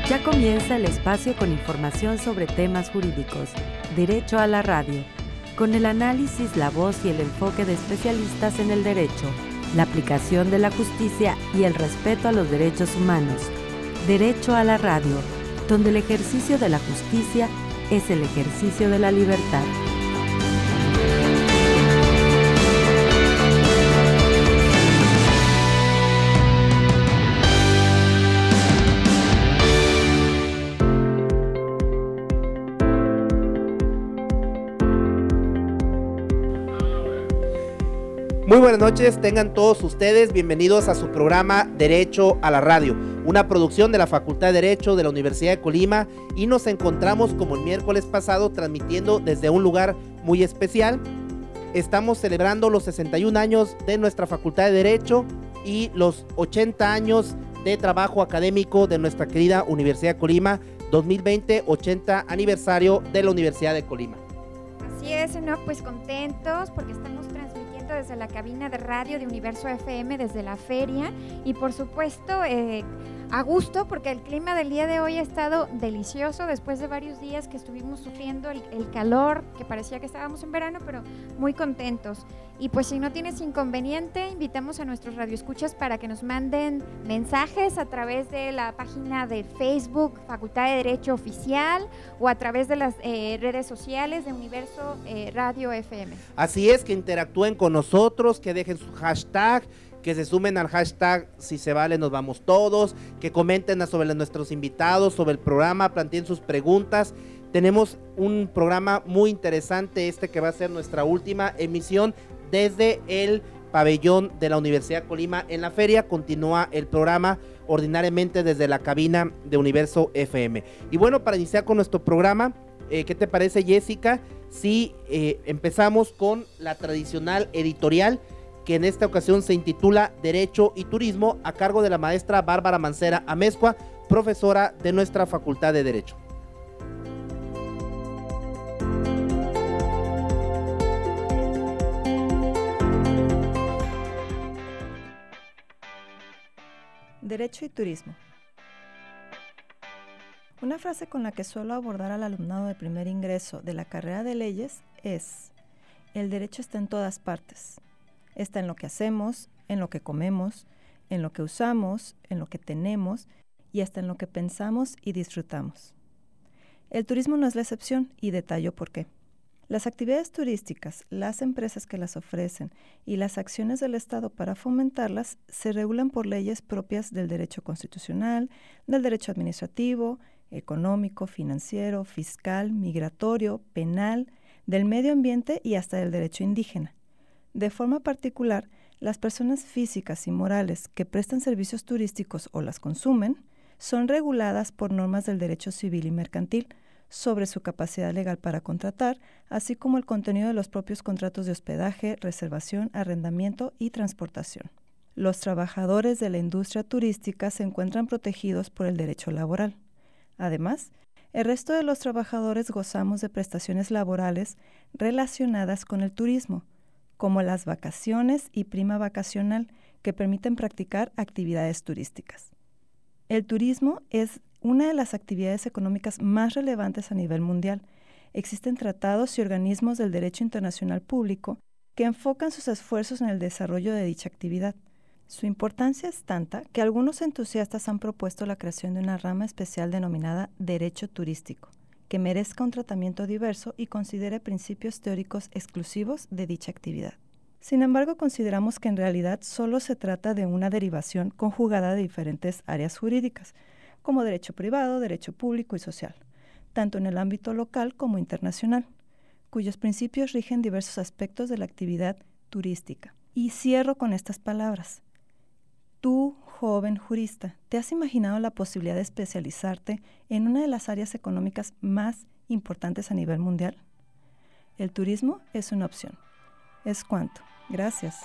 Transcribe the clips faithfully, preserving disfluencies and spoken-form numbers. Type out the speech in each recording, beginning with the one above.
Ya comienza el espacio con información sobre temas jurídicos, Derecho a la Radio, con el análisis, la voz y el enfoque de especialistas en el derecho, la aplicación de la justicia y el respeto a los derechos humanos. Derecho a la Radio, donde el ejercicio de la justicia es el ejercicio de la libertad. Muy buenas noches, tengan todos ustedes bienvenidos a su programa Derecho a la Radio, una producción de la Facultad de Derecho de la Universidad de Colima, y nos encontramos como el miércoles pasado transmitiendo desde un lugar muy especial. Estamos celebrando los sesenta y un años de nuestra Facultad de Derecho y los ochenta años de trabajo académico de nuestra querida Universidad de Colima, dos mil veinte, ochenta aniversario de la Universidad de Colima. Así es, ¿no? Pues contentos porque estamos transmitiendo desde la cabina de radio de Universo F M, desde la feria, y por supuesto eh, a gusto porque el clima del día de hoy ha estado delicioso después de varios días que estuvimos sufriendo el, el calor, que parecía que estábamos en verano, pero muy contentos. Y pues si no tienes inconveniente, invitamos a nuestros radioescuchas para que nos manden mensajes a través de la página de Facebook Facultad de Derecho Oficial o a través de las eh, redes sociales de Universo eh, Radio F M. Así es, que interactúen con nosotros, que dejen su hashtag, que se sumen al hashtag Si Se Vale Nos Vamos Todos, que comenten sobre nuestros invitados, sobre el programa, planteen sus preguntas. Tenemos un programa muy interesante este que va a ser nuestra última emisión desde el pabellón de la Universidad de Colima en la feria. Continúa el programa ordinariamente desde la cabina de Universo F M. Y bueno, para iniciar con nuestro programa, eh, ¿qué te parece, Jessica? Si eh, empezamos con la tradicional editorial, que en esta ocasión se intitula Derecho y Turismo, a cargo de la maestra Bárbara Mancera Amezcua, profesora de nuestra Facultad de Derecho. Derecho y Turismo. Una frase con la que suelo abordar al alumnado de primer ingreso de la carrera de leyes es: el derecho está en todas partes. Está en lo que hacemos, en lo que comemos, en lo que usamos, en lo que tenemos y hasta en lo que pensamos y disfrutamos. El turismo no es la excepción, y detallo por qué. Las actividades turísticas, las empresas que las ofrecen y las acciones del Estado para fomentarlas se regulan por leyes propias del derecho constitucional, del derecho administrativo, económico, financiero, fiscal, migratorio, penal, del medio ambiente y hasta del derecho indígena. De forma particular, las personas físicas y morales que prestan servicios turísticos o las consumen son reguladas por normas del derecho civil y mercantil sobre su capacidad legal para contratar, así como el contenido de los propios contratos de hospedaje, reservación, arrendamiento y transportación. Los trabajadores de la industria turística se encuentran protegidos por el derecho laboral. Además, el resto de los trabajadores gozamos de prestaciones laborales relacionadas con el turismo, como las vacaciones y prima vacacional, que permiten practicar actividades turísticas. El turismo es una de las actividades económicas más relevantes a nivel mundial. Existen tratados y organismos del derecho internacional público que enfocan sus esfuerzos en el desarrollo de dicha actividad. Su importancia es tanta que algunos entusiastas han propuesto la creación de una rama especial denominada Derecho Turístico, que merezca un tratamiento diverso y considere principios teóricos exclusivos de dicha actividad. Sin embargo, consideramos que en realidad solo se trata de una derivación conjugada de diferentes áreas jurídicas, como derecho privado, derecho público y social, tanto en el ámbito local como internacional, cuyos principios rigen diversos aspectos de la actividad turística. Y cierro con estas palabras. Tú, joven jurista, ¿te has imaginado la posibilidad de especializarte en una de las áreas económicas más importantes a nivel mundial? El turismo es una opción. Es cuanto. Gracias.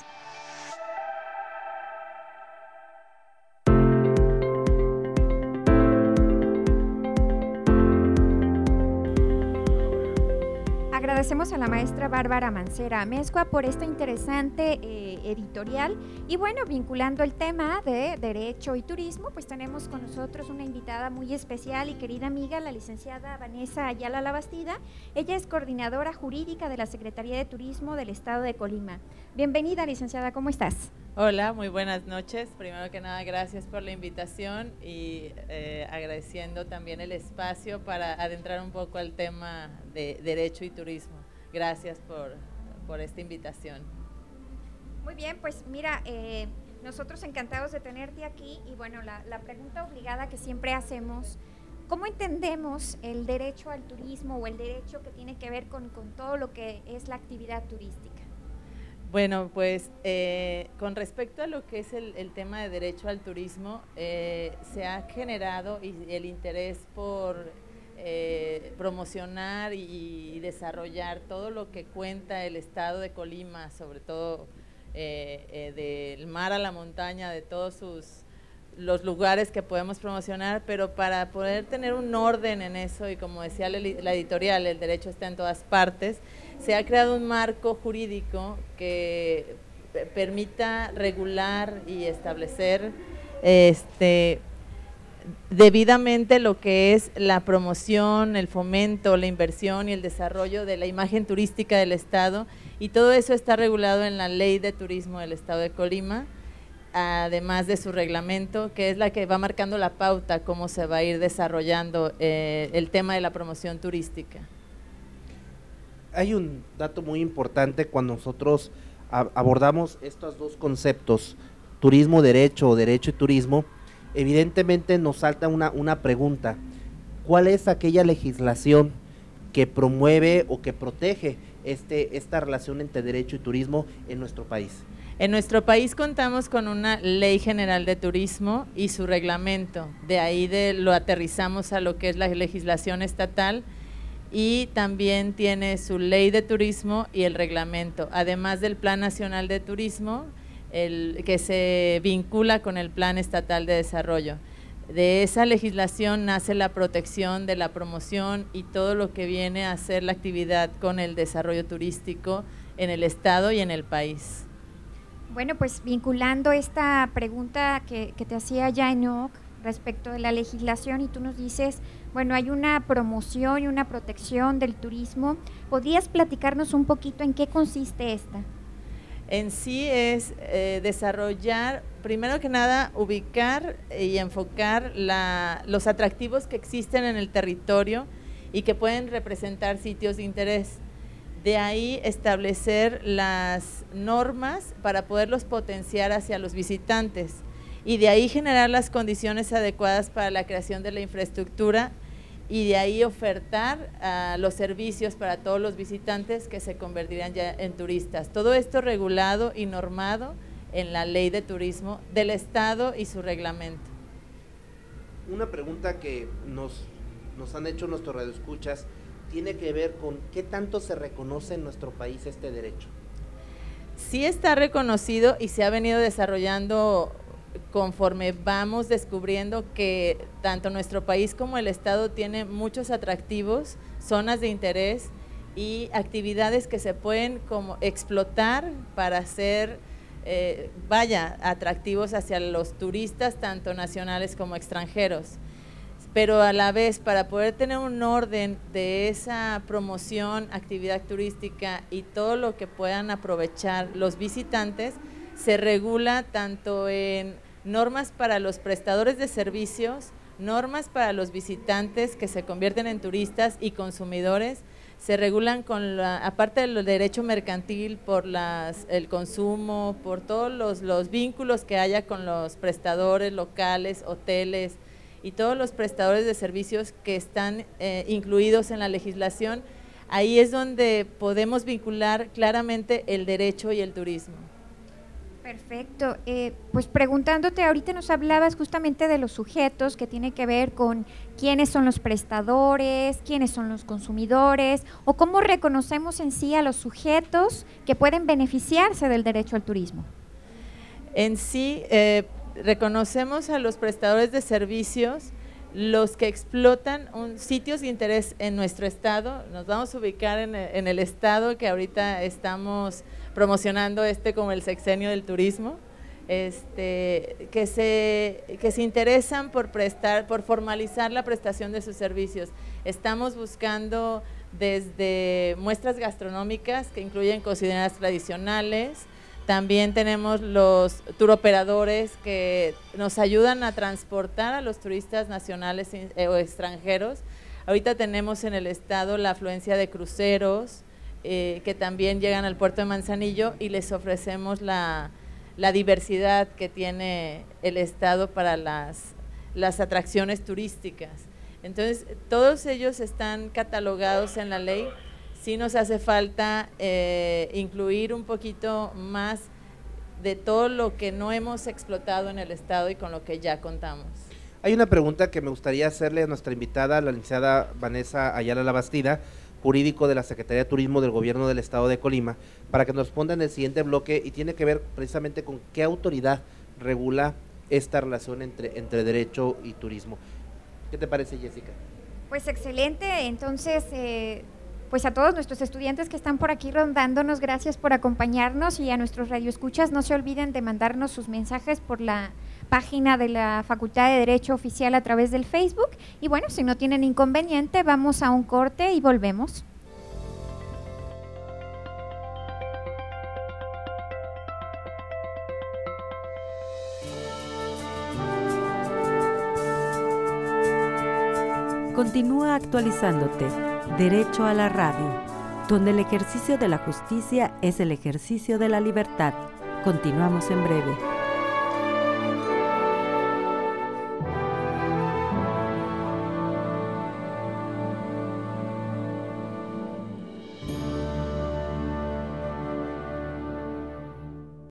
agradecemos a la maestra Bárbara Mancera Amezcua por esta interesante eh, editorial. Y bueno, vinculando el tema de Derecho y Turismo, pues tenemos con nosotros una invitada muy especial y querida amiga, la licenciada Vanessa Ayala Labastida. Ella es coordinadora jurídica de la Secretaría de Turismo del Estado de Colima. Bienvenida, licenciada, ¿cómo estás? Hola, muy buenas noches. Primero que nada, gracias por la invitación y eh, agradeciendo también el espacio para adentrar un poco al tema de Derecho y Turismo. Gracias por, por esta invitación. Muy bien, pues mira, eh, nosotros encantados de tenerte aquí y bueno, la, la pregunta obligada que siempre hacemos, ¿cómo entendemos el derecho al turismo o el derecho que tiene que ver con, con todo lo que es la actividad turística? Bueno, pues eh, con respecto a lo que es el, el tema de derecho al turismo, eh, se ha generado y el interés por eh, promocionar y, y desarrollar todo lo que cuenta el estado de Colima, sobre todo eh, eh, del mar a la montaña, de todos sus los lugares que podemos promocionar, pero para poder tener un orden en eso, y como decía la, la editorial, el derecho está en todas partes, se ha creado un marco jurídico que permita regular y establecer este, debidamente lo que es la promoción, el fomento, la inversión y el desarrollo de la imagen turística del Estado, y todo eso está regulado en la Ley de Turismo del Estado de Colima, además de su reglamento, que es la que va marcando la pauta cómo se va a ir desarrollando eh, el tema de la promoción turística. Hay un dato muy importante cuando nosotros a, abordamos estos dos conceptos, turismo, derecho o derecho y turismo, evidentemente nos salta una, una pregunta: ¿cuál es aquella legislación que promueve o que protege este, esta relación entre derecho y turismo en nuestro país? En nuestro país contamos con una Ley General de Turismo y su reglamento, de ahí de lo aterrizamos a lo que es la legislación estatal, y también tiene su Ley de Turismo y el reglamento, además del Plan Nacional de Turismo, el que se vincula con el Plan Estatal de Desarrollo. De esa legislación nace la protección de la promoción y todo lo que viene a ser la actividad con el desarrollo turístico en el estado y en el país. Bueno, pues vinculando esta pregunta que, que te hacía ya Enoch respecto de la legislación, y tú nos dices, bueno, hay una promoción y una protección del turismo, ¿podrías platicarnos un poquito en qué consiste esta? En sí es eh, desarrollar, primero que nada, ubicar y enfocar la, los atractivos que existen en el territorio y que pueden representar sitios de interés. De ahí establecer las normas para poderlos potenciar hacia los visitantes y de ahí generar las condiciones adecuadas para la creación de la infraestructura y de ahí ofertar uh, los servicios para todos los visitantes que se convertirán ya en turistas. Todo esto regulado y normado en la Ley de Turismo del Estado y su reglamento. Una pregunta que nos, nos han hecho nuestros radioescuchas tiene que ver con qué tanto se reconoce en nuestro país este derecho. Sí está reconocido y se ha venido desarrollando conforme vamos descubriendo que tanto nuestro país como el estado tiene muchos atractivos, zonas de interés y actividades que se pueden como explotar para hacer, eh, vaya, atractivos hacia los turistas tanto nacionales como extranjeros. Pero a la vez, para poder tener un orden de esa promoción, actividad turística y todo lo que puedan aprovechar los visitantes, se regula tanto en normas para los prestadores de servicios, normas para los visitantes que se convierten en turistas y consumidores, se regulan con la, aparte del derecho mercantil por las, el consumo, por todos los, los vínculos que haya con los prestadores locales, hoteles, y todos los prestadores de servicios que están eh, incluidos en la legislación. Ahí es donde podemos vincular claramente el derecho y el turismo. Perfecto, eh, pues preguntándote, ahorita nos hablabas justamente de los sujetos que tiene que ver con quiénes son los prestadores, quiénes son los consumidores, o cómo reconocemos en sí a los sujetos que pueden beneficiarse del derecho al turismo. En sí, eh, reconocemos a los prestadores de servicios los que explotan un, sitios de interés en nuestro estado. Nos vamos a ubicar en el, en el estado que ahorita estamos promocionando este como el sexenio del turismo, este, que, se, que se interesan por prestar, por formalizar la prestación de sus servicios. Estamos buscando desde muestras gastronómicas que incluyen cocineras tradicionales. También tenemos los turoperadores que nos ayudan a transportar a los turistas nacionales o extranjeros. Ahorita tenemos en el estado la afluencia de cruceros eh, que también llegan al puerto de Manzanillo y les ofrecemos la, la diversidad que tiene el estado para las, las atracciones turísticas. Entonces, todos ellos están catalogados en la ley. Sí nos hace falta eh, incluir un poquito más de todo lo que no hemos explotado en el estado y con lo que ya contamos. Hay una pregunta que me gustaría hacerle a nuestra invitada, la licenciada Vanessa Ayala Labastida, jurídico de la Secretaría de Turismo del Gobierno del Estado de Colima, para que nos responda en el siguiente bloque, y tiene que ver precisamente con qué autoridad regula esta relación entre, entre derecho y turismo. ¿Qué te parece, Jessica? Pues excelente, entonces eh, pues a todos nuestros estudiantes que están por aquí rondándonos, gracias por acompañarnos, y a nuestros radioescuchas no se olviden de mandarnos sus mensajes por la página de la Facultad de Derecho Oficial a través del Facebook. Y bueno, si no tienen inconveniente, vamos a un corte y volvemos. Continúa actualizándote. Derecho a la radio, donde el ejercicio de la justicia es el ejercicio de la libertad. Continuamos en breve.